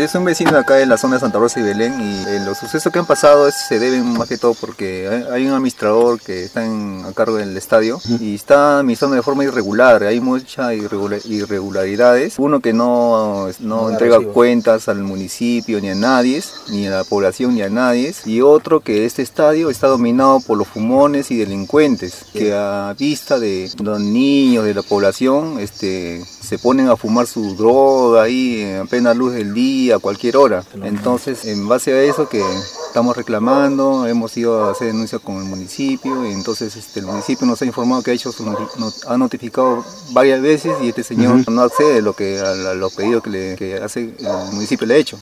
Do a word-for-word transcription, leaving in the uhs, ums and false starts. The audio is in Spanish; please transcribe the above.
es un vecino de acá de la zona de Santa Rosa y Belén, y eh, los sucesos que han pasado es, se deben más que todo porque hay, hay un administrador que está en, a cargo del estadio y está administrando de forma irregular, hay muchas irregular, irregularidades. Uno que no, no, no entrega recibo. cuentas al municipio ni a nadie, ni a la población ni a nadie, y otro que este estadio está dominado por los fumones y delincuentes, que a vista de los niños de la población este, se ponen a fumar su droga ahí en plena luz del día, a cualquier hora. Entonces, en base a eso que estamos reclamando, hemos ido a hacer denuncia con el municipio, y entonces este, el municipio nos ha informado que ha hecho su not ha notificado varias veces y este señor uh-huh. no accede a lo que a los pedidos que, le, que hace el municipio le ha hecho.